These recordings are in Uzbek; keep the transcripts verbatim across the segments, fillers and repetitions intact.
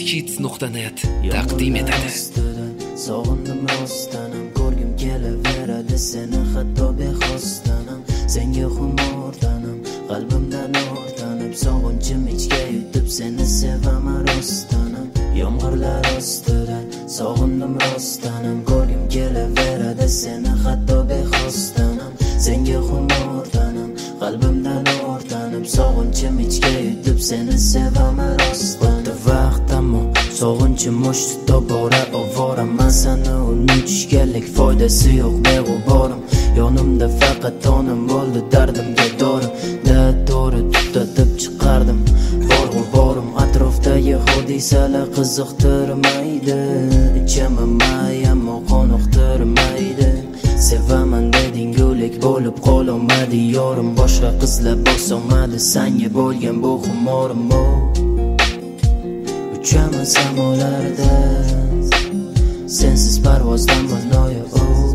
Kids nuqta net taqdim etadi. Sog'indim rostdanam, ko'rgim kelaveradi seni hatto bexosdanam. Senga xumordanam, qalbimdan o'rtanib, sog'inchim ichga yutib seni sevaman rostdanam. Yomg'irlar ostida sog'indim rostdanam, ko'rgim kelaveradi seni hatto bexosdanam. Senga xumordanam, qalbimdan o'rtanib, sog'inchim ichga yutib seni sevaman rostdanam. Vaqt ammo sog'inchim o'shdi tobora ovora, men seni unutishganlik foydasi yo'q beg'uborim. Yonimda faqat onim bo'ldi dardimga dori, da to'ri tutatib chiqardim bor g'uborim. Atrofdagi hodisalar qiziqtirmaydi, ichaman may ammo qoniqtirmaydi. Sevaman deding go'lik bo'lib qololmadi yorim, boshqa qizlar bosolmadi senga bo'lgan bu xumorim. Uchaman samolarda sensiz parvozdan manoyo,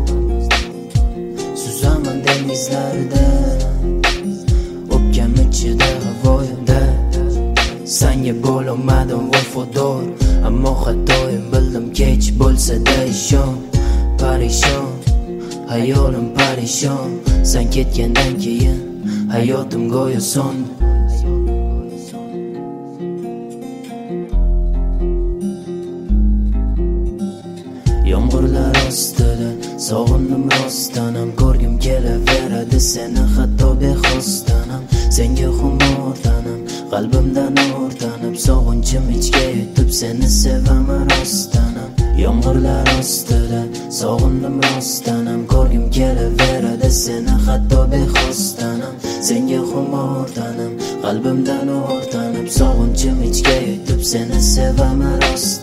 suzaman dengizlarda o'pkam ichida havoyimda. Senga bo'lolmadim vafodor, ammo xatoyim bildim kech bo'lsa-da ishon. Parishon hayolim parishon, sen ketgandan keyin hayotim go'yo so'ndi. Yomg'irlar ostida sog'indim rostdanam, ko'rgim kelaveradi seni hatto bexosdanam. Senga xumordanam, qalbimdan o'rtanib, sog'inchim ichga yutib seni sevaman rostdanam. Yomg'irlar ostida sog'indim rostdanam, ko'rgim kelaveradi seni hatto bexosdanam. Senga xumordanam, qalbimdan o'rtanib, sog'inchim ichga yutib seni sevaman rostdanam.